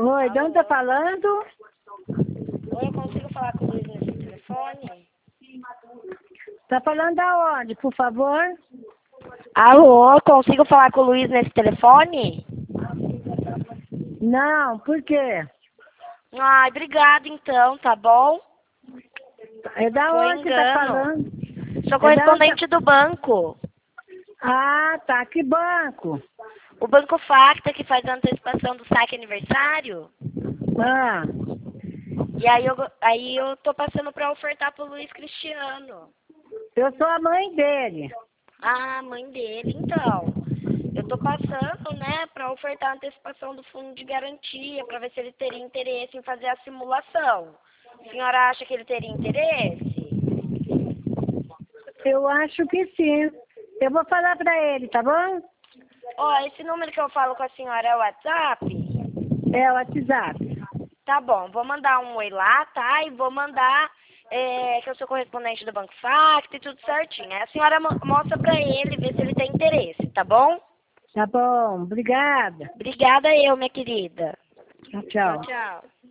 Oi, de onde tá falando? Oi, eu consigo falar com o Luiz nesse telefone? Tá falando da onde, por favor? Alô, consigo falar com o Luiz nesse telefone? Não, por quê? Ai, obrigada então, tá bom? É da Foi onde você tá engano. falando? Sou correspondente do banco. Ah, tá, que banco? O Banco Facta, que faz a antecipação do saque aniversário. Ah, E aí eu tô passando pra ofertar pro Luiz Cristiano. eu sou a mãe dele. Ah, mãe dele, então. Eu tô passando, né, pra ofertar a antecipação do fundo de garantia, pra ver se ele teria interesse em fazer a simulação. A senhora acha que ele teria interesse? Eu acho que sim. Eu vou falar pra ele, tá bom? Ó, esse número que eu falo com a senhora é o WhatsApp? É o WhatsApp. Tá bom, vou mandar um oi lá, tá? E vou mandar que eu sou correspondente do Banco Facta e tudo certinho. Aí a senhora mostra pra ele, vê se ele tem interesse, tá bom? Tá bom, obrigada. Obrigada eu, minha querida. Tchau, Tchau, tchau. tchau.